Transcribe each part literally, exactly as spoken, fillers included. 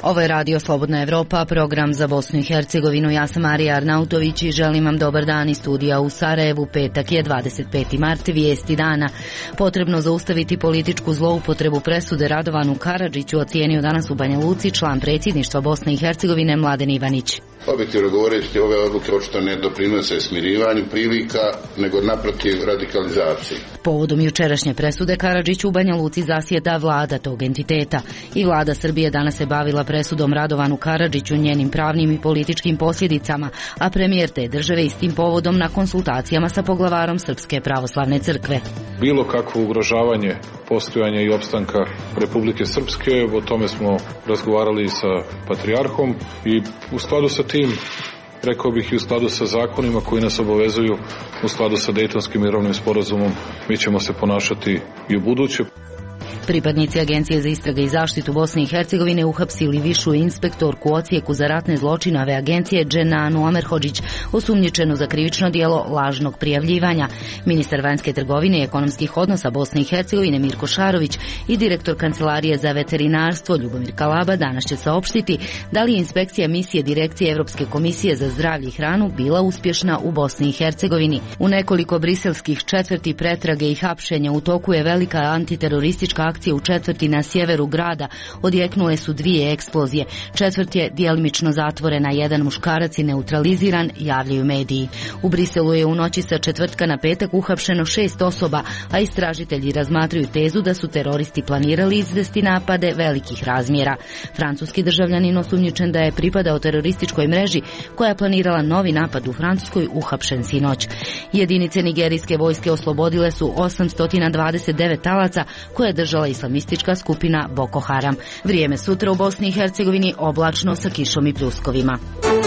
Ovo je Radio Slobodna Evropa, program za Bosnu i Hercegovinu. Ja sam Marija Arnautović i želim vam dobar dan iz studija u Sarajevu. Petak je dvadeset peti mart, vijesti dana. Potrebno zaustaviti političku zloupotrebu presude Radovanu Karadžiću, ocijenio danas u Banja Luci član predsjedništva Bosne i Hercegovine Mladen Ivanić. Objektivno govoreći, ove odluke očito ne doprinose smirivanju prilika, nego naprotiv radikalizaciji. Povodom jučerašnje presude Karadžiću u Banja Luci zasjeda vlada tog entiteta. I vlada Srbije danas se bavila presudom Radovanu Karadžiću, njenim pravnim i političkim posljedicama, a premijer te države istim povodom na konsultacijama sa poglavarom Srpske pravoslavne crkve. Bilo kakvo ugrožavanje postojanja i opstanka Republike Srpske, o tome smo razgovarali sa patrijarhom i u skladu sa tim, rekao bih i u skladu sa zakonima koji nas obavezuju, u skladu sa Dejtonskim mirovnim sporazumom, mi ćemo se ponašati i u buduće. Pripadnici Agencije za istrage i zaštitu Bosne i Hercegovine uhapsili višu inspektorku u odsjeku za ratne zločinove agencije Dženanu Amerhodžić, osumnjičenu za krivično djelo lažnog prijavljivanja. Ministar vanjske trgovine i ekonomskih odnosa Bosne i Hercegovine Mirko Šarović i direktor Kancelarije za veterinarstvo Ljubomir Kalaba danas će saopštiti da li je inspekcija misije Direkcije Evropske komisije za zdravlje i hranu bila uspješna u Bosni i Hercegovini. U nekoliko briselskih četvrti pretrage i hapšenja u toku je velika antiteroristička akcija u četvrti na sjeveru grada. Odjeknule su dvije eksplozije. Četvrt je djelimično zatvorena, jedan muškarac je neutraliziran, javljaju mediji. U Briselu je u noći sa četvrtka na petak uhapšeno šest osoba, a istražitelji razmatraju tezu da su teroristi planirali izvesti napade velikih razmjera. Francuski državljanin osumnjičen da je pripadao terorističkoj mreži koja je planirala novi napad u Francuskoj uhapšen sinoć. Jedinice nigerijske vojske oslobodile su osamsto dvadeset devet talaca koje je držala islamistička skupina Boko Haram. Vrijeme sutra u Bosni i Hercegovini oblačno sa kišom i pljuskovima.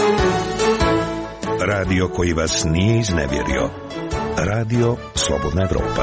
Radio koji vas nije iznevjerio. Radio Slobodna Evropa.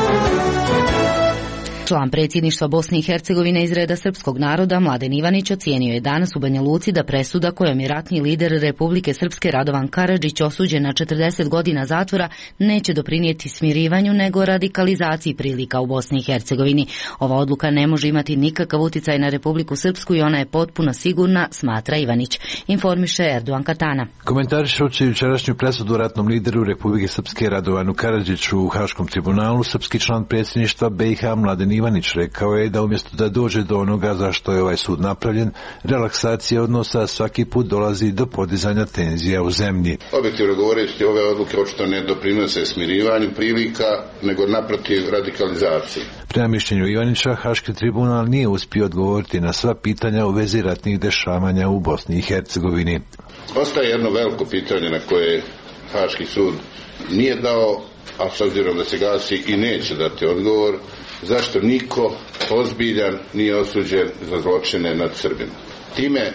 Član predsjedništva Bosne i Hercegovine iz reda srpskog naroda Mladen Ivanić ocijenio je danas u Banja Luci da presuda kojom je ratni lider Republike Srpske Radovan Karadžić osuđen na četrdeset godina zatvora neće doprinijeti smirivanju nego radikalizaciji prilika u Bosni i Hercegovini. Ova odluka ne može imati nikakav utjecaj na Republiku Srpsku i ona je potpuno sigurna, smatra Ivanić. Informiše Erdogan Katana. Komentarišući jučerašnju presudu ratnom lideru Republike Srpske Radovanu Karadžiću u Haškom tribunalu, srpski član predsjedništva B i H Mladen Ivanić rekao je da umjesto da dođe do onoga za što je ovaj sud napravljen, relaksacija odnosa svaki put dolazi do podizanja tenzija u zemlji. Objektivno govoreći, ove odluke očito ne doprinose smirivanju prilika, nego naprotiv radikalizaciji. Prema mišljenju Ivanića, Haški tribunal nije uspio odgovoriti na sva pitanja u vezi ratnih dešavanja u Bosni i Hercegovini. Ostaje jedno veliko pitanje na koje Haški sud nije dao, a s obzirom da se gasi i neće dati odgovor, zašto niko ozbiljan nije osuđen za zločine nad Srbima. Time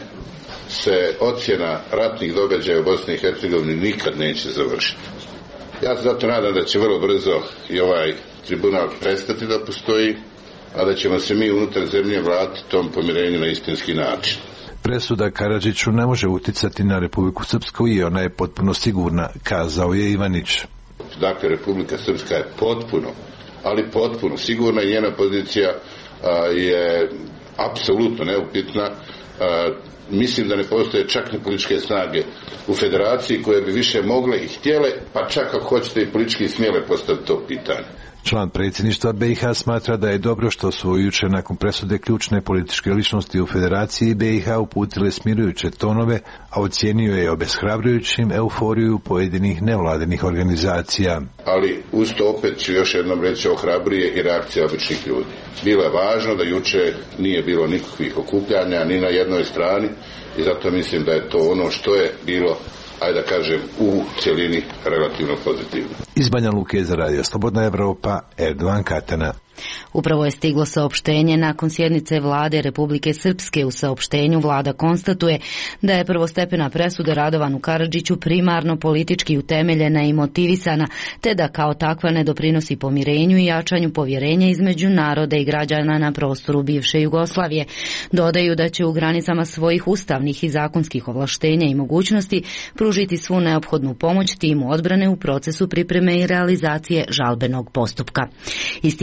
se ocjena ratnih događaja u Bosni i Hercegovini nikad neće završiti. Ja se zato nadam da će vrlo brzo i ovaj tribunal prestati da postoji, a da ćemo se mi unutar zemlje vratiti tom pomirenju na istinski način. Presuda Karadžiću ne može utjecati na Republiku Srpsku i ona je potpuno sigurna, kazao je Ivanić. Dakle, Republika Srpska je potpuno, ali potpuno sigurna i njena pozicija a, je apsolutno neupitna. A, mislim da ne postoje čak ni političke snage u federaciji koje bi više mogle i htjele, pa čak ako hoćete i politički smjele postaviti to pitanje. Član predsjedništva B i H smatra da je dobro što su jučer nakon presude ključne političke ličnosti u Federaciji B i H uputile smirujuće tonove, a ocijenio je obeshrabrujućim euforiju pojedinih nevladinih organizacija. Ali uz to opet ću još jednom reći, ohrabruje i reakcija običnih ljudi. Bilo je važno da jučer nije bilo nikakvih okupljanja ni na jednoj strani i zato mislim da je to ono što je bilo, ajde da kažem, u cjelini relativno pozitivno. Iz Banja Luke za Radio Slobodna Evropa, Erdogan Katana. Upravo je stiglo saopštenje nakon sjednice vlade Republike Srpske. U saopštenju vlada konstatuje da je prvostepena presuda Radovanu Karadžiću primarno politički utemeljena i motivisana, te da kao takva ne doprinosi pomirenju i jačanju povjerenja između naroda i građana na prostoru bivše Jugoslavije. Dodaju da će u granicama svojih ustavnih i zakonskih ovlaštenja i mogućnosti pružiti svu neophodnu pomoć timu odbrane u procesu pripreme i realizacije žalbenog postupka. Istim je povod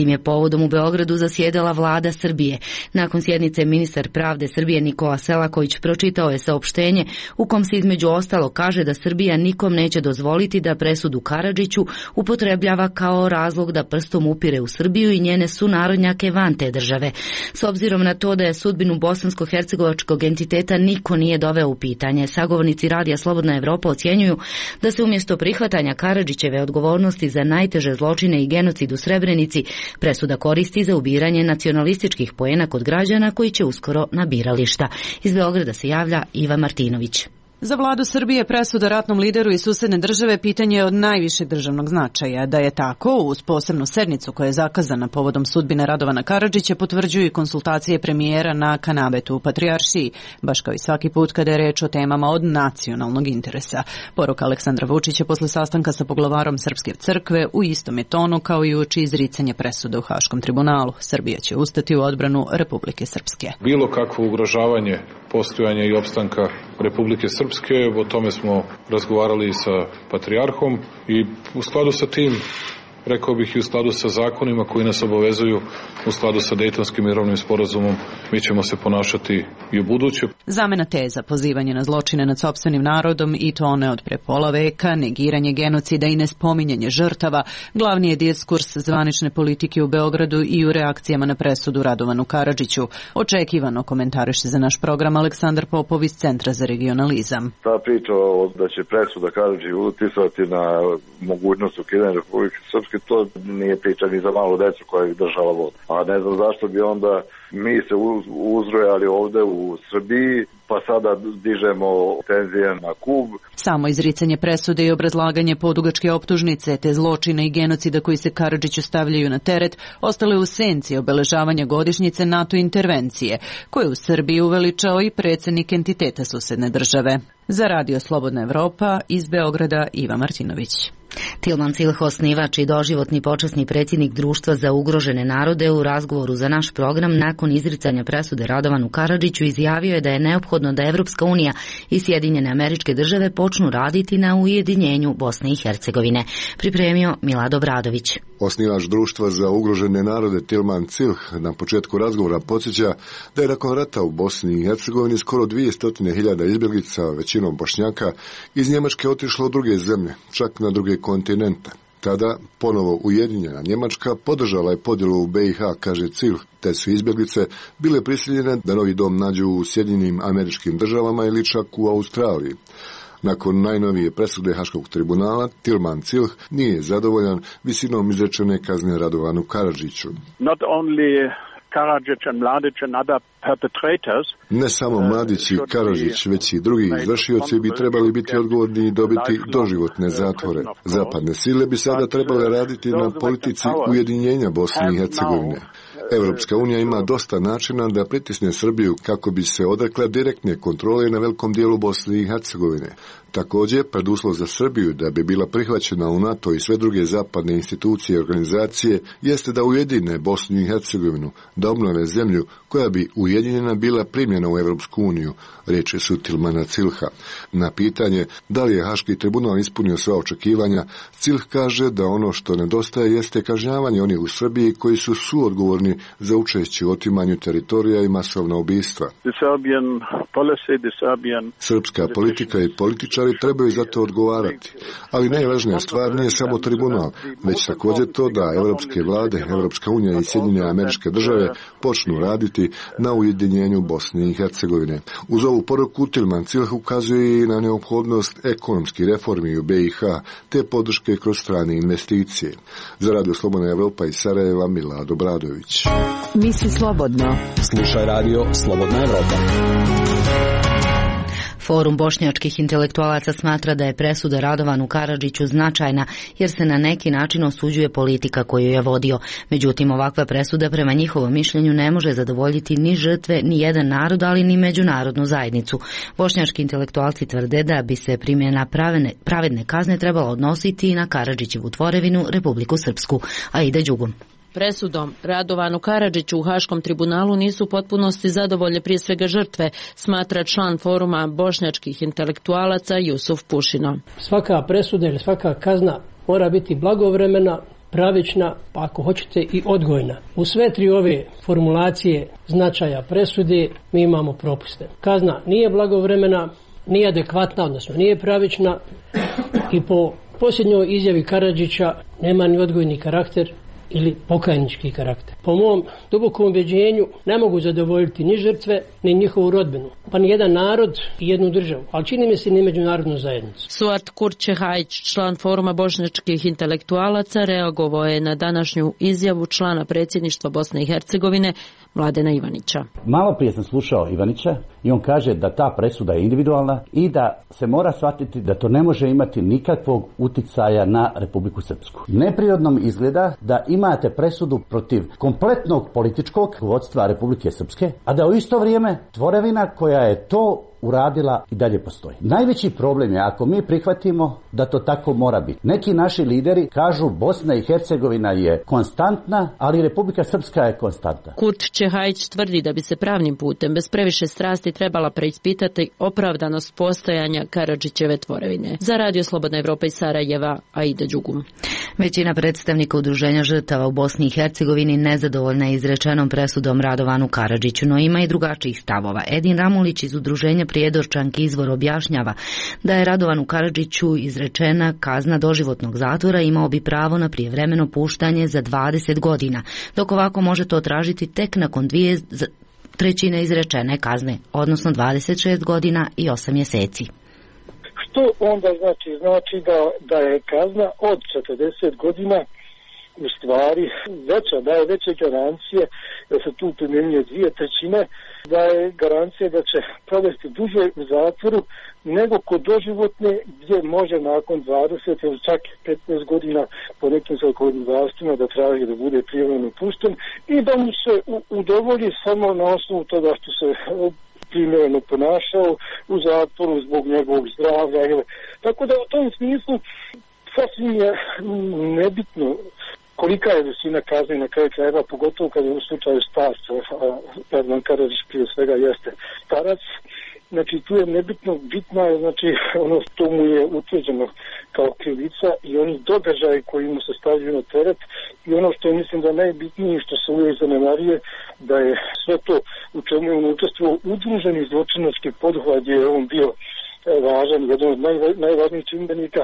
povodom u Beogradu zasjedala vlada Srbije. Nakon sjednice ministar pravde Srbije Nikola Selaković pročitao je saopštenje u kom se između ostalo kaže da Srbija nikom neće dozvoliti da presudu Karadžiću upotrebljava kao razlog da prstom upire u Srbiju i njene sunarodnjake van te države. S obzirom na to da je sudbinu bosansko-hercegovačkog entiteta niko nije doveo u pitanje, sagovornici Radija Slobodna Evropa ocjenjuju da se umjesto prihvatanja Karadžićeve odgovornosti za najteže zločine i genocid u Srebrenici presuda koristi za ubiranje nacionalističkih poena kod građana koji će uskoro na birališta. Iz Beograda se javlja Iva Martinović. Za vladu Srbije presuda ratnom lideru i susedne države pitanje je od najvišeg državnog značaja. Da je tako, uz posebnu sednicu koja je zakazana povodom sudbine Radovana Karadžića potvrđuju i konsultacije premijera na kanabetu u Patrijaršiji, baš kao i svaki put kada je reč o temama od nacionalnog interesa. Poruka Aleksandra Vučića posle sastanka sa poglavarom Srpske crkve u istom je tonu kao i uoči izricanje presude u Haškom tribunalu. Srbija će ustati u odbranu Republike Srpske. Bilo kakvo ugrožavanje postojanja i opstanka Republike Srpske, o tome smo razgovarali sa Patrijarhom i u skladu sa tim, rekao bih i u skladu sa zakonima koji nas obavezuju, u skladu sa Dejtonskim mirovnim sporazumom, mi ćemo se ponašati i u buduće. Zamena teza, pozivanje na zločine nad sopstvenim narodom i to one od pre pola veka, negiranje genocida i nespominjanje žrtava, glavni je diskurs zvanične politike u Beogradu i u reakcijama na presudu Radovanu Karadžiću. Očekivano komentariše za naš program Aleksandar Popov iz Centra za regionalizam. Ta priča da će presuda Karadžiću uticati na mogućnost ukidanja Republike Srpske, to nije priča ni za malu decu koja ih država vodi. A ne znam zašto bi onda mi se uzrojali ovde u Srbiji, pa sada dižemo tenzije na Kub. Samo izricanje presude i obrazlaganje podugačke optužnice te zločina i genocida koji se Karadžiću stavljaju na teret ostale u senci obeležavanja godišnjice NATO intervencije, koju u Srbiji uveličao i predsjednik entiteta susedne države. Za Radio Slobodna Evropa iz Beograda Iva Martinović. Tilman Cilh, osnivač i doživotni počasni predsjednik Društva za ugrožene narode, u razgovoru za naš program nakon izricanja presude Radovanu Karadžiću izjavio je da je neophodno da Evropska unija i Sjedinjene Američke Države počnu raditi na ujedinjenju Bosne i Hercegovine. Pripremio Milad Obradović. Osnivač Društva za ugrožene narode Tilman Cilh na početku razgovora podsjeća da je nakon rata u Bosni i Hercegovini skoro dvjesto hiljada izbjeglica, većinom Bošnjaka, iz Njemačke otišlo u druge zemlje, čak na druge kontinente. Tada ponovo ujedinjena Njemačka podržala je podjelu u be i ha, kaže Cilh, te su izbjeglice bile prisiljene da novi dom nađu u Sjedinjenim Američkim Državama ili čak u Australiji. Nakon najnovije presude Haškog tribunala, Tilman Cilh nije zadovoljan visinom izrečene kazne Radovanu Karadžiću. Not only Karadžić and Mladić and other perpetrators. Ne samo Mladić i Karadžić, već i drugi izvršioci bi trebali biti odgovorni i dobiti doživotne zatvore. Zapadne sile bi sada trebale raditi na politici ujedinjenja Bosne i Hercegovine. Evropska unija ima dosta načina da pritisne Srbiju kako bi se odrekla direktne kontrole na velikom dijelu Bosne i Hercegovine. Također, preduslov za Srbiju da bi bila prihvaćena u NATO i sve druge zapadne institucije i organizacije jeste da ujedine Bosnu i Hercegovinu, da obnove zemlju koja bi ujedinjena bila primljena u Evropsku uniju, reče su Tilmana Cilha. Na pitanje da li je Haški tribunal ispunio sva očekivanja, Cilh kaže da ono što nedostaje jeste kažnjavanje onih u Srbiji koji su suodgovorni za učešće u otimanju teritorija i masovna ubistva. Srpska politika i političari trebaju za to odgovarati. Ali najvažnija stvar nije samo tribunal, već također to da evropske vlade, Evropska unija i Sjedinjene Američke Države počnu raditi na ujedinjenju Bosne i Hercegovine. Uz ovu poruku Tilman Cilh ukazuje i na neophodnost ekonomskih reformi u be i ha, te podrške kroz strane investicije. Za Radio Slobodna Evropa iz Sarajeva, Milad Obradović. Misli slobodno. Slušaj Radio Slobodna Evropa. Forum bošnjačkih intelektualaca smatra da je presuda Radovanu Karadžiću značajna jer se na neki način osuđuje politika koju je vodio. Međutim, ovakva presuda prema njihovom mišljenju ne može zadovoljiti ni žrtve, ni jedan narod, ali ni međunarodnu zajednicu. Bošnjački intelektualci tvrde da bi se primjena pravedne, pravedne kazne trebalo odnositi i na Karadžićevu tvorevinu Republiku Srpsku. A ide Đugom. Presudom Radovanu Karadžiću u Haškom tribunalu nisu u potpunosti zadovoljne prije svega žrtve, smatra član foruma bošnjačkih intelektualaca Jusuf Pušino. Svaka presuda ili svaka kazna mora biti blagovremena pravična, pa ako hoćete i odgojna. U sve tri ove formulacije značaja presude mi imamo propuste. Kazna nije blagovremena, nije adekvatna, odnosno nije pravična i po posljednjoj izjavi Karadžića nema ni odgojni karakter ili pokajnički karakter. Po mom dubokom ubjeđenju ne mogu zadovoljiti ni žrtve, ni njihovu rodbinu, pa ni jedan narod i jednu državu, ali čini mi se ni međunarodnu zajednicu. Suat Kurčehajić, član Foruma bošnjačkih intelektualaca, reagovao je na današnju izjavu člana predsjedništva Bosne i Hercegovine Mladena Ivanića. Malo prije sam slušao Ivanića i on kaže da ta presuda je individualna i da se mora shvatiti da to ne može imati nikakvog uticaja na Republiku Srpsku. Neprirodno mi izgleda da imate presudu protiv kompletnog političkog vodstva Republike Srpske, a da u isto vrijeme tvorevina koja je to uradila i dalje postoji. Najveći problem je ako mi prihvatimo da to tako mora biti. Neki naši lideri kažu Bosna i Hercegovina je konstantna, ali Republika Srpska je konstantna. Kurt Čehajić tvrdi da bi se pravnim putem bez previše strasti trebala preispitati opravdanost postojanja Karadžićeve tvorevine. Za Radio Slobodna Evropa iz Sarajeva, Aida Đugum. Većina predstavnika udruženja žrtava u Bosni i Hercegovini nezadovoljna je izrečenom presudom Radovanu Karadžiću, no ima i drugačijih stavova. Edin Ramulić iz udruženja Prijedorčanki Izvor objašnjava da je Radovanu Karadžiću izrečena kazna doživotnog zatvora, imao bi pravo na prijevremeno puštanje za dvadeset godina, dok ovako može to tražiti tek nakon dvije trećine izrečene kazne, odnosno dvadeset šest godina i osam mjeseci. Što onda znači? Znači da, da je kazna od četrdeset godina u stvari veća, da je veće garancije da se tu primjenjuje dvije trećine, da je garancija da će provesti duže u zatvoru nego kod doživotne gdje može nakon dvadeset ili čak petnaest godina po nekim zakonodavstvima da traži da bude prijevremeno pušten i da mu se udovolji samo na osnovu toga što se primjereno ponašao u zatvoru zbog njegovog zdravlja. Tako da u tom smislu sasvim je nebitno kolika je visina kazne na kraju krajeva, pogotovo kad je u slučaju starca, a Radvan Karadžić prije svega jeste starac. Znači tu je nebitno, bitno je znači ono što mu je utvrđeno kao krivica i oni događaji koji mu se stavljaju na teret i ono što je mislim da najbitnije što se uvijek zanemarije da je sve to u čemu je on učestvovao udruženi zločinački poduhvat gdje je on bio važan, jedan od najvažnijih čimbenika.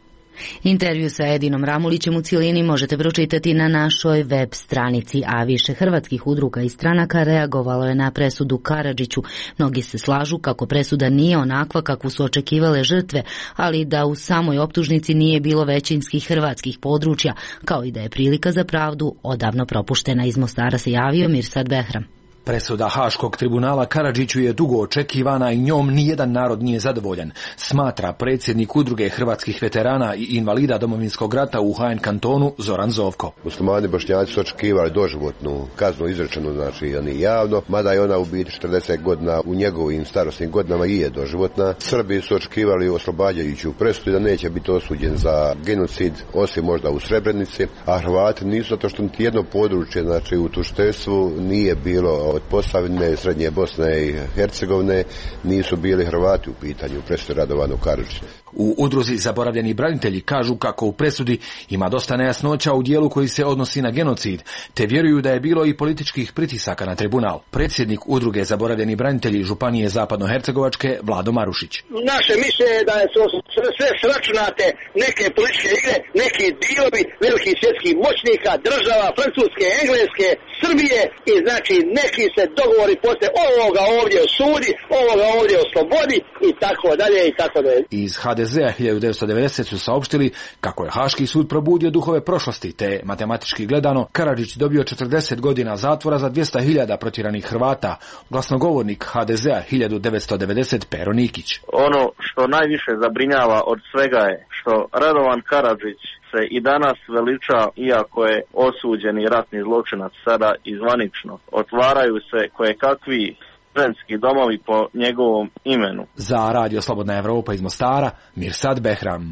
Intervju sa Edinom Ramulićem u cijelini možete pročitati na našoj web stranici, a više hrvatskih udruga i stranaka reagovalo je na presudu Karadžiću. Mnogi se slažu kako presuda nije onakva kakvu su očekivale žrtve, ali da u samoj optužnici nije bilo većinskih hrvatskih područja, kao i da je prilika za pravdu odavno propuštena. Iz Mostara se javio Mirsad Behram. Presuda Haškog tribunala Karadžiću je dugo očekivana i njom nijedan narod nije zadovoljan, smatra predsjednik udruge hrvatskih veterana i invalida Domovinskog rata u H N kantonu Zoran Zovko. Muslimani Bošnjaci su očekivali doživotnu kaznu izrečenu, znači oni javno, mada je ona u biti četrdeset godina u njegovim starosnim godinama i je doživotna. Srbi su očekivali oslobađajuću presudu da neće biti osuđen za genocid, osim možda u Srebrenici, a Hrvati nisu, zato što niti jedno područje, znači u tužiteljstvu nije bilo od Posavine, Srednje Bosne i Hercegovine, nisu bili Hrvati u pitanju presudi Radovanu Karadžiću. U udruzi Zaboravljeni branitelji kažu kako u presudi ima dosta nejasnoća u dijelu koji se odnosi na genocid, te vjeruju da je bilo i političkih pritisaka na tribunal. Predsjednik udruge Zaboravljeni branitelji Županije Zapadnohercegovačke Vlado Marušić. Naše mišljenje je da je sve sračunate neke političke igre, neki dilovi velikih svjetskih moćnika, država, Francuske, Engleske, Srbije i znači neki se dogovori poslije ovoga ovdje osudi, ovoga ovdje oslobodi i tako dalje i tako dalje. Iz H D Z-a hiljadu devetsto devedesete su saopštili kako je Haški sud probudio duhove prošlosti, te matematički gledano Karadžić dobio četrdeset godina zatvora za dvjesto hiljada protjeranih Hrvata. Glasnogovornik H D Z-a hiljadu devetsto devedeset Pero Nikić. Ono što najviše zabrinjava od svega je što Radovan Karadžić se i danas veliča, iako je osuđeni ratni zločinac sada izvanično. Otvaraju se kojekakvi ženski domovi po njegovom imenu. Za Radio Slobodna Evropa iz Mostara, Mirsad Behram.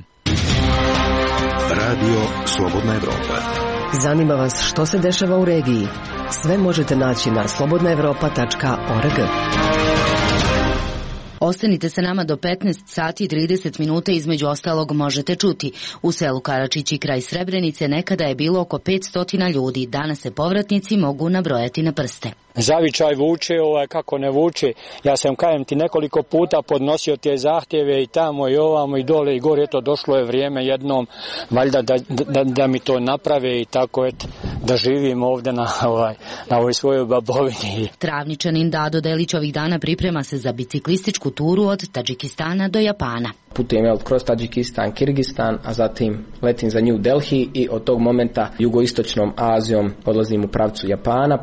Radio Slobodna Evropa. Zanima vas što se dešava u regiji? Sve možete naći na slobodna evropa tačka org. Ostanite sa nama do petnaest sati i trideset minuta, između ostalog možete čuti. U selu Karačići kraj Srebrenice nekada je bilo oko petsto ljudi, danas se povratnici mogu nabrojati na prste. Zavičaj vuče, ovaj, kako ne vuče. Ja sam, kajem ti, nekoliko puta podnosio te zahtjeve i tamo i ovamo i dole i gore. Eto, došlo je vrijeme jednom, valjda da, da, da mi to naprave i tako, eto, da živim ovdje na, ovaj, na ovoj svojoj babovini. Travničanin Dado Delić ovih dana priprema se za biciklističku turu od Tadžikistana do Japana. Putujem jel, kroz Tadžikistan, Kirgistan, a zatim letim za New Delhi i od tog momenta jugoistočnom Azijom odlazim u pravcu Japana.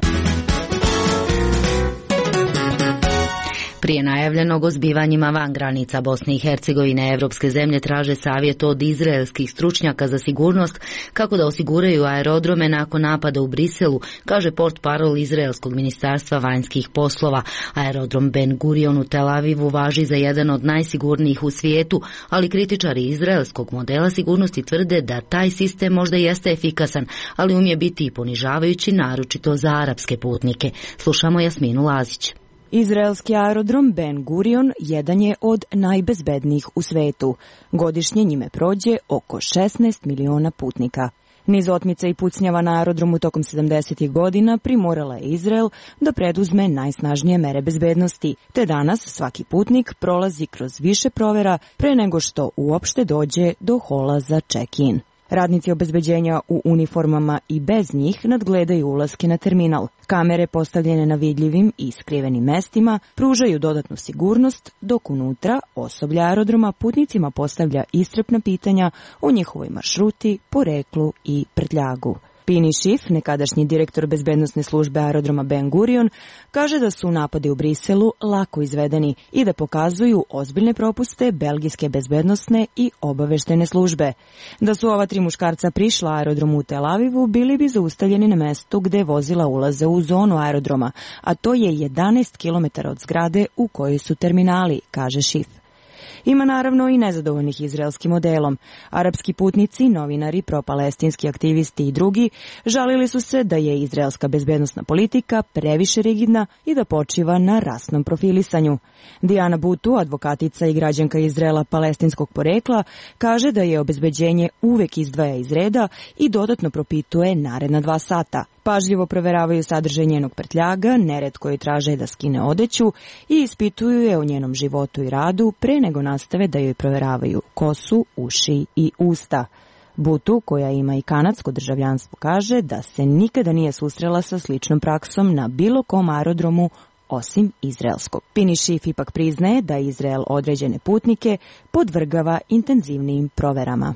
Prije najavljenog o zbivanjima van granica Bosne i Hercegovine, evropske zemlje traže savjet od izraelskih stručnjaka za sigurnost kako da osiguraju aerodrome nakon napada u Briselu, kaže portparol izraelskog ministarstva vanjskih poslova. Aerodrom Ben Gurion u Tel Avivu važi za jedan od najsigurnijih u svijetu, ali kritičari izraelskog modela sigurnosti tvrde da taj sistem možda jeste efikasan, ali umije biti i ponižavajući, naročito za arapske putnike. Slušamo Jasminu Lazić. Izraelski aerodrom Ben Gurion jedan je od najbezbednijih u svetu. Godišnje njime prođe oko šesnaest miliona putnika. Niz otmica i pucnjava na aerodromu tokom sedamdesetih godina primorala je Izrael da preduzme najsnažnije mere bezbednosti, te danas svaki putnik prolazi kroz više provera pre nego što uopšte dođe do hola za check-in. Radnici obezbeđenja u uniformama i bez njih nadgledaju ulaske na terminal. Kamere postavljene na vidljivim i skrivenim mestima pružaju dodatnu sigurnost, dok unutra osoblje aerodroma putnicima postavlja iscrpna pitanja o njihovoj maršruti, poreklu i prtljagu. Pini Šif, nekadašnji direktor bezbednosne službe aerodroma Ben Gurion, kaže da su napadi u Briselu lako izvedeni i da pokazuju ozbiljne propuste belgijske bezbednosne i obaveštene službe. Da su ova tri muškarca prišla aerodromu u Tel Avivu, bili bi zaustavljeni na mestu gde vozila ulaze u zonu aerodroma, a to je jedanaest kilometara od zgrade u kojoj su terminali, kaže Šif. Ima naravno i nezadovoljnih izraelskim modelom. Arapski putnici, novinari, propalestinski aktivisti i drugi žalili su se da je izraelska bezbednosna politika previše rigidna i da počiva na rasnom profilisanju. Diana Butu, advokatica i građanka Izraela palestinskog porekla, kaže da je obezbeđenje uvek izdvaja iz reda i dodatno propituje naredna dva sata. Pažljivo proveravaju sadržaj njenog prtljaga, neretko joj traže da skine odeću i ispituju je o njenom životu i radu pre nego nastave da joj proveravaju kosu, uši i usta. Butu, koja ima i kanadsko državljanstvo, kaže da se nikada nije susrela sa sličnom praksom na bilo kom aerodromu osim izraelskog. Pini Šif ipak priznaje da Izrael određene putnike podvrgava intenzivnijim proverama.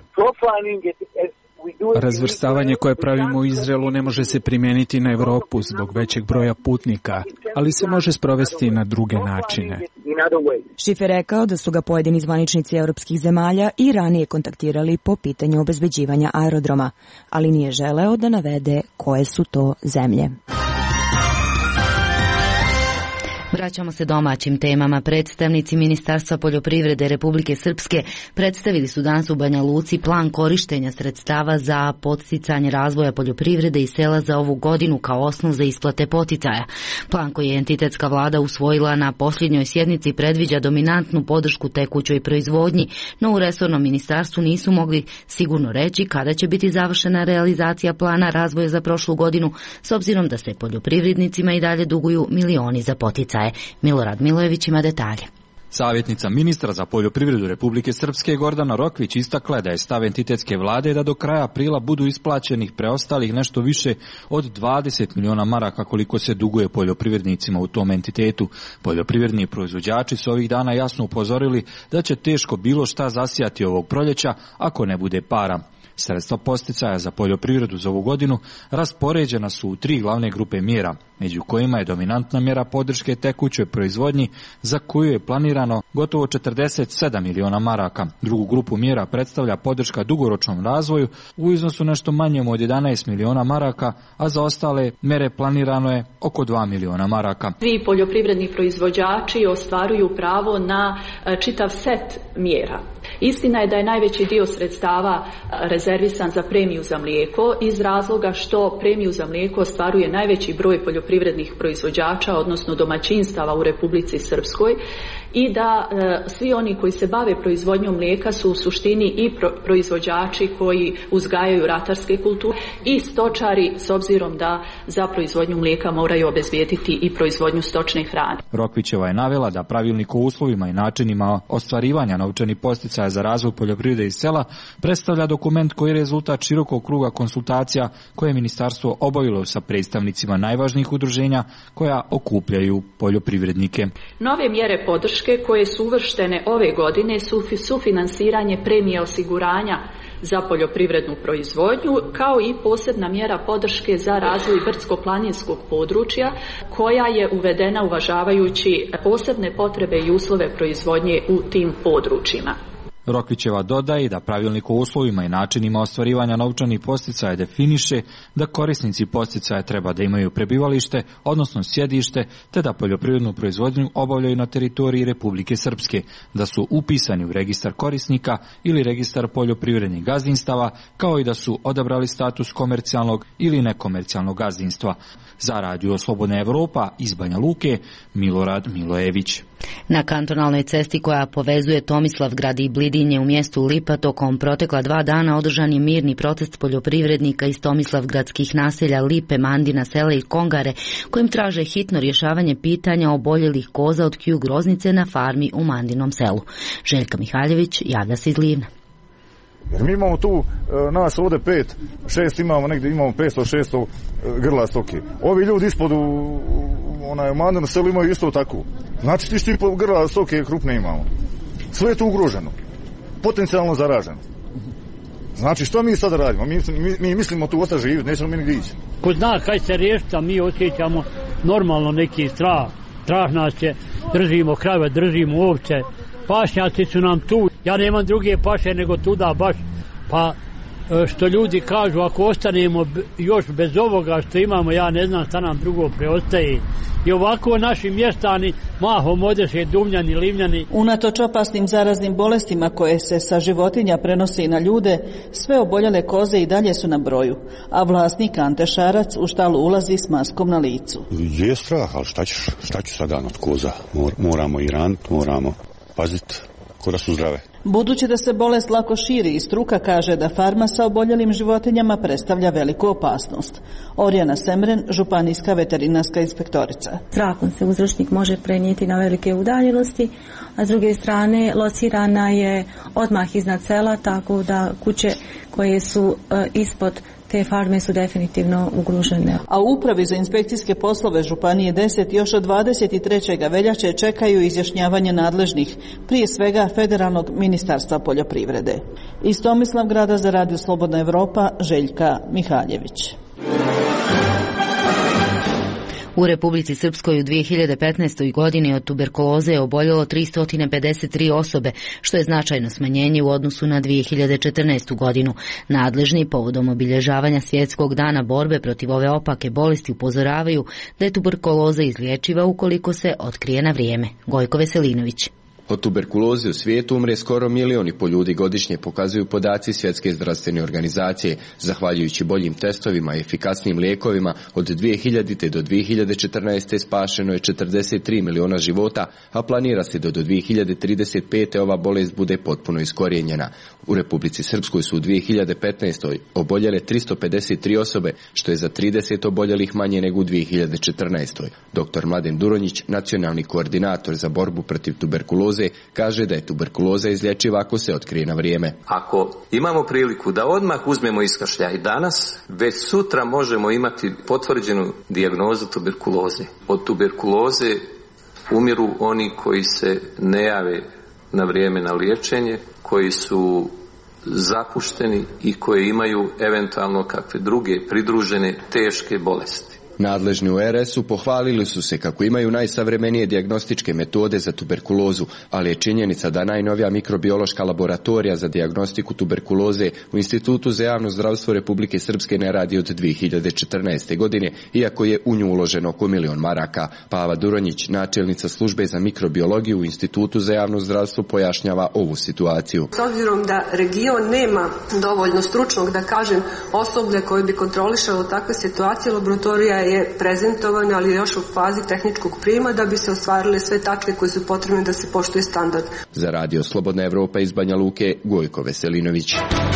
Razvrstavanje koje pravimo u Izraelu ne može se primijeniti na Evropu zbog većeg broja putnika, ali se može sprovesti na druge načine. Šif je rekao da su ga pojedini zvaničnici europskih zemalja i ranije kontaktirali po pitanju obezbeđivanja aerodroma, ali nije želeo da navede koje su to zemlje. Vraćamo se domaćim temama. Predstavnici Ministarstva poljoprivrede Republike Srpske predstavili su danas u Banja Luci plan korištenja sredstava za podsticanje razvoja poljoprivrede i sela za ovu godinu kao osnov za isplate poticaja. Plan koji je entitetska vlada usvojila na posljednjoj sjednici predviđa dominantnu podršku tekućoj proizvodnji, no u resornom ministarstvu nisu mogli sigurno reći kada će biti završena realizacija plana razvoja za prošlu godinu, s obzirom da se poljoprivrednicima i dalje duguju milioni za poticaje. Milorad Milojević ima detalje. Savjetnica ministra za poljoprivredu Republike Srpske Gordana Rokvić istakla da je stav entitetske vlade da do kraja aprila budu isplaćenih preostalih nešto više od dvadeset miliona maraka koliko se duguje poljoprivrednicima u tom entitetu. Poljoprivredni proizvođači su ovih dana jasno upozorili da će teško bilo šta zasijati ovog proljeća ako ne bude para. Sredstva posticaja za poljoprivredu za ovu godinu raspoređena su u tri glavne grupe mjera, među kojima je dominantna mjera podrške tekućoj proizvodnji za koju je planirano gotovo četrdeset sedam miliona maraka. Drugu grupu mjera predstavlja podrška dugoročnom razvoju u iznosu nešto manjem od jedanaest miliona maraka, a za ostale mjere planirano je oko dva miliona maraka. Svi poljoprivredni proizvođači ostvaruju pravo na čitav set mjera. Istina je da je najveći dio sredstava rezervisan za premiju za mlijeko iz razloga što premiju za mlijeko ostvaruje najveći broj poljoprivrednih proizvođača, odnosno domaćinstava u Republici Srpskoj, i da e, svi oni koji se bave proizvodnjom mlijeka su u suštini i pro, proizvođači koji uzgajaju ratarske kulture i stočari, s obzirom da za proizvodnju mlijeka moraju obezbijediti i proizvodnju stočne hrane. Rokvićeva je navela da pravilnik o uslovima i načinima ostvarivanja novčanih posticaja za razvoj poljoprivrede i sela predstavlja dokument koji je rezultat širokog kruga konsultacija koje je ministarstvo obavilo sa predstavnicima najvažnijih udruženja koja okupljaju poljoprivrednike. Nove mjere podrške koje su uvrštene ove godine su sufinansiranje premije osiguranja za poljoprivrednu proizvodnju, kao i posebna mjera podrške za razvoj brdsko-planinskog područja koja je uvedena uvažavajući posebne potrebe i uslove proizvodnje u tim područjima. Rokvićeva dodaje da pravilnik o uslovima i načinima ostvarivanja novčanih posticaja definiše da korisnici posticaja treba da imaju prebivalište, odnosno sjedište, te da poljoprivrednu proizvodnju obavljaju na teritoriji Republike Srpske, da su upisani u registar korisnika ili registar poljoprivrednih gazdinstava, kao i da su odabrali status komercijalnog ili nekomercijalnog gazdinstva. Za Radio Slobodna Evropa iz Banja Luke, Milorad Milojević. Na kantonalnoj cesti koja povezuje Tomislavgrad i Blidinje u mjestu Lipa tokom protekla dva dana održan je mirni protest poljoprivrednika iz Tomislavgradskih naselja Lipe, Mandina, Sela i Kongare, kojim traže hitno rješavanje pitanja oboljelih koza od kju groznice na farmi u Mandinom selu. Željka Mihaljević javlja se iz Livna. Jer mi imamo tu, nas ovdje pet, šest imamo, negdje imamo petsto šesto grla stoke. Ovi ljudi ispod u, u onaj Mandinu selu imaju isto tako. Znači ti šti grla stoke krupne imamo. Sve je tu ugroženo. Potencijalno zaraženo. Znači što mi sada radimo? Mi, mi, mi mislimo tu ostati živjeti, nećemo mi nigdje ići. Ko zna kaj se riješiti, a mi osjećamo normalno neki strah. Strah nas je, držimo krave, držimo ovce. Pašnjaci su nam tu, ja nemam druge paše nego tuda baš, pa što ljudi kažu, ako ostanemo još bez ovoga što imamo, ja ne znam šta nam drugo preostaje. I ovako naši mještani mahom odeše Dumljani, Livnjani. Unatoč opasnim zaraznim bolestima koje se sa životinja prenose i na ljude, sve oboljele koze i dalje su na broju, a vlasnik Ante Šarac u štalu ulazi s maskom na licu. Je strah, ali šta ćeš, šta ću sad dan od koza? Mor, moramo i raniti, moramo paziti ko da su zdrave. Budući da se bolest lako širi i struka kaže da farma sa oboljelim životinjama predstavlja veliku opasnost. Orjana Semren, županijska veterinarska inspektorica. Zrakom se uzročnik može prenijeti na velike udaljenosti, a s druge strane locirana je odmah iznad sela, tako da kuće koje su e, ispod te farme su definitivno ugrožene. A u upravi za inspekcijske poslove Županije deset još od dvadeset trećeg veljače čekaju izjašnjavanje nadležnih, prije svega Federalnog ministarstva poljoprivrede. Iz Tomislavgrada za Radio Slobodna Evropa, Željka Mihaljević. U Republici Srpskoj u dvije hiljade petnaestoj. godini od tuberkuloze je oboljelo tristo pedeset tri osobe, što je značajno smanjenje u odnosu na dvije hiljade četrnaestu. godinu. Nadležni povodom obilježavanja svjetskog dana borbe protiv ove opake bolesti upozoravaju da je tuberkuloza izlječiva ukoliko se otkrije na vrijeme. Gojko Veselinović. Od tuberkuloze u svijetu umre skoro milion i pol ljudi godišnje, pokazuju podaci Svjetske zdravstvene organizacije. Zahvaljujući boljim testovima i efikasnim lijekovima, od dvije hiljadite. do dvije hiljade četrnaeste. spašeno je četrdeset tri miliona života, a planira se da do dvije hiljade trideset pete. ova bolest bude potpuno iskorijenjena. U Republici Srpskoj su u dvije hiljade petnaestoj. oboljele tristo pedeset tri osobe, što je za trideset oboljelih manje nego u dvije hiljade četrnaestoj. doktor Mladen Duronjić, nacionalni koordinator za borbu protiv tuberkuloze, kaže da je tuberkuloza izlječiva ako se otkrije na vrijeme. Ako imamo priliku da odmah uzmemo iskašljaj danas, već sutra možemo imati potvrđenu dijagnozu tuberkuloze. Od tuberkuloze umiru oni koji se ne jave na vrijeme na liječenje, koji su zapušteni i koji imaju eventualno kakve druge pridružene teške bolesti. Nadležni u er es u pohvalili su se kako imaju najsavremenije dijagnostičke metode za tuberkulozu, ali je činjenica da najnovija mikrobiološka laboratorija za dijagnostiku tuberkuloze u Institutu za javno zdravstvo Republike Srpske ne radi od dvije hiljade četrnaeste. godine, iako je u nju uloženo oko milion maraka. Pava Duronjić, načelnica službe za mikrobiologiju u Institutu za javno zdravstvo, pojašnjava ovu situaciju. S obzirom da region nema dovoljno stručnog, da kažem, osoblja koje bi kontrolišalo takve situacije, laboratorija je prezentovan, ali je još u fazi tehničkog prijema da bi se ostvarile sve tačke koje su potrebne da se poštuje standard. Za radio Slobodna Evropa iz Banja Luke, Gojko Veselinović.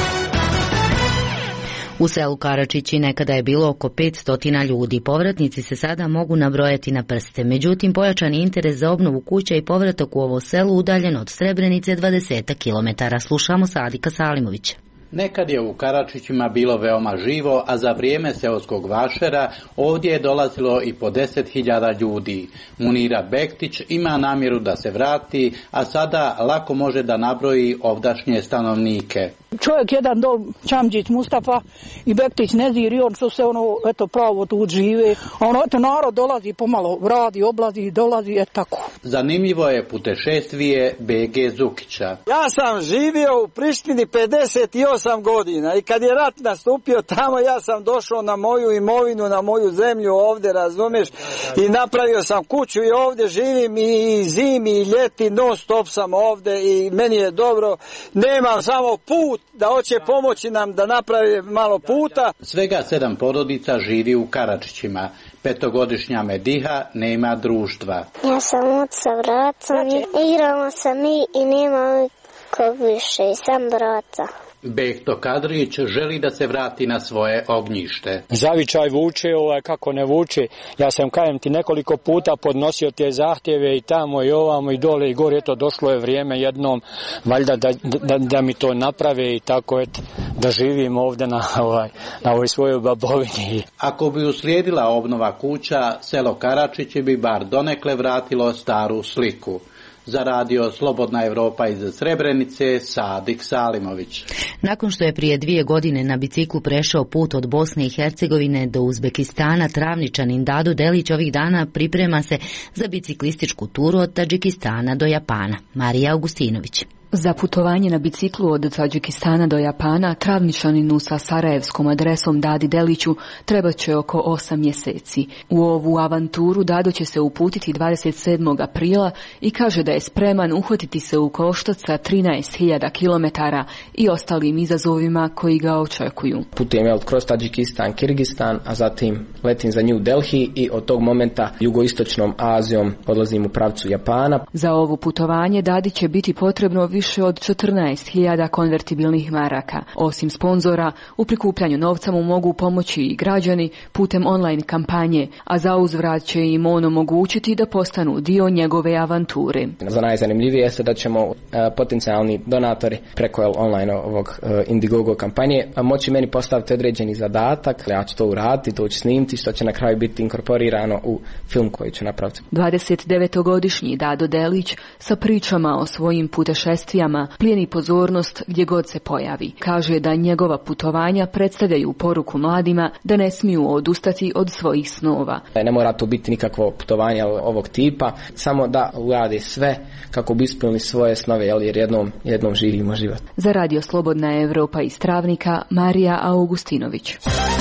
U selu Karačići nekada je bilo oko petsto ljudi. Povratnici se sada mogu nabrojati na prste. Međutim, pojačani interes za obnovu kuća i povratak u ovo selo udaljen od Srebrenice dvadeset kilometara. Slušamo Sadika Salimovića. Nekad je u Karačićima bilo veoma živo, a za vrijeme seoskog vašera ovdje je dolazilo i po deset hiljada ljudi. Munira Bektić ima namjeru da se vrati, a sada lako može da nabroji ovdašnje stanovnike. Čovjek jedan dol, Čamđić Mustafa i Bektić Nezir i on što se ono, eto, pravo tu žive. A ono, eto, narod dolazi pomalo, radi, oblazi, dolazi, eto tako. Zanimljivo je putešestvije B G Zukića. Ja sam živio u Prištini pedeset osam godina i kad je rat nastupio tamo, ja sam došao na moju imovinu, na moju zemlju ovdje, razumiješ, i napravio sam kuću i ovdje živim i zimi i ljeti, non stop sam ovdje i meni je dobro. Nemam samo put da hoće pomoći nam da napravi malo puta. Svega sedam porodica živi u Karačićima. Petogodišnja Mediha nema društva. Ja sam od sa vracom, igramo sa mi i nema kog više, sam braca. Behto Kadrić želi da se vrati na svoje ognjište. Zavičaj vuče, ovaj, kako ne vuče. Ja sam, kajem ti, nekoliko puta podnosio te zahtjeve i tamo i ovamo i dole i gore. Eto, došlo je vrijeme jednom, valjda da, da, da mi to naprave i tako, eto, da živim ovdje na, ovaj, na ovoj svojoj babovini. Ako bi uslijedila obnova kuća, selo Karačići bi bar donekle vratilo staru sliku. Za radio Slobodna Evropa iz Srebrenice, Sadik Salimović. Nakon što je prije dvije godine na biciklu prešao put od Bosne i Hercegovine do Uzbekistana, Travničanin Dado Delić ovih dana priprema se za biciklističku turu od Tadžikistana do Japana. Marija Augustinović. Za putovanje na biciklu od Tadžikistana do Japana Travničaninu sa sarajevskom adresom Dadi Deliću treba će oko osam mjeseci. U ovu avanturu Dado će se uputiti dvadeset sedmog aprila i kaže da je spreman uhvatiti se u koštac sa trinaest hiljada kilometara i ostalim izazovima koji ga očekuju. Putujem je kroz Tadžikistan, Kirgistan, a zatim letim za New Delhi i od tog momenta jugoistočnom Azijom odlazim u pravcu Japana. Za ovo putovanje Dadi će biti potrebno više od četrnaest hiljada konvertibilnih maraka. Osim sponzora, u prikupljanju novca mu mogu pomoći i građani putem online kampanje, a za uzvrat će im on omogućiti da postanu dio njegove avanture. Za najzanimljivije je da ćemo uh, potencijalni donatori preko online ovog uh, Indiegogo kampanje moći meni postaviti određeni zadatak, ja ću to uraditi, to ću snimiti, što će na kraju biti inkorporirano u film koji ću napraviti. dvadeset devetogodišnji Dado Delić sa pričama o svojim putešestvijama plijeni pozornost gdje god se pojavi. Kaže da njegova putovanja predstavljaju poruku mladima da ne smiju odustati od svojih snova. Ne mora to biti nikakvo putovanje ovog tipa, samo da urade sve kako bi ispunili svoje snove, jer jednom, jednom živimo život. Za radio Slobodna Evropa iz Travnika, Marija Augustinović.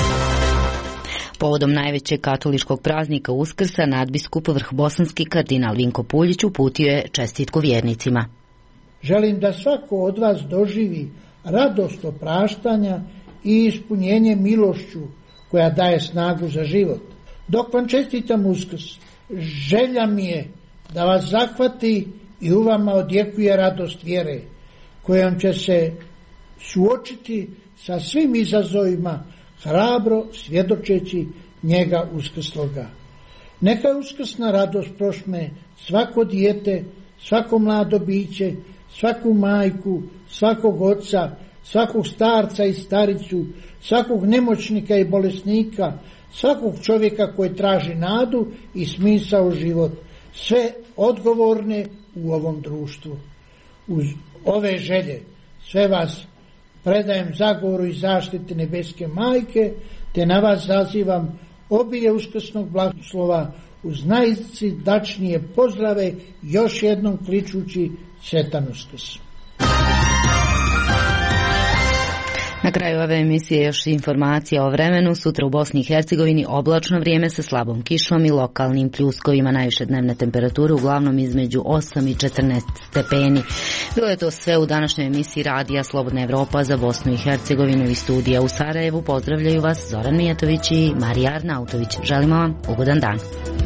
Povodom najvećeg katoličkog praznika Uskrsa, nadbiskup vrhbosanski kardinal Vinko Puljić uputio je čestitku vjernicima. Želim da svako od vas doživi radost opraštanja i ispunjenje milošću koja daje snagu za život. Dok vam čestitam Uskrs, želja mi je da vas zahvati i u vama odjekuje radost vjere, kojom će se suočiti sa svim izazovima, hrabro svjedočeći njega uskrsloga. Neka uskrsna radost prošme svako dijete, svako mlado biće, svaku majku, svakog oca, svakog starca i staricu, svakog nemoćnika i bolesnika, svakog čovjeka koji traži nadu i smisao u život, sve odgovorne u ovom društvu. Uz ove želje sve vas predajem zagovoru i zaštiti nebeske majke, te na vas zazivam obilje uskrsnog blagoslova uz najsrdačnije pozdrave, još jednom kličući Sretan Uskrs. Na kraju ove emisije još informacija o vremenu. Sutra u Bosni i Hercegovini oblačno vrijeme sa slabom kišom i lokalnim pljuskovima. Najviše dnevne temperature uglavnom između osam i četrnaest stepeni. Bilo je to sve u današnjoj emisiji Radija Slobodna Evropa za Bosnu i Hercegovinu i studija u Sarajevu. Pozdravljaju vas Zoran Mijatović i Marija Arnautović. Želimo vam ugodan dan.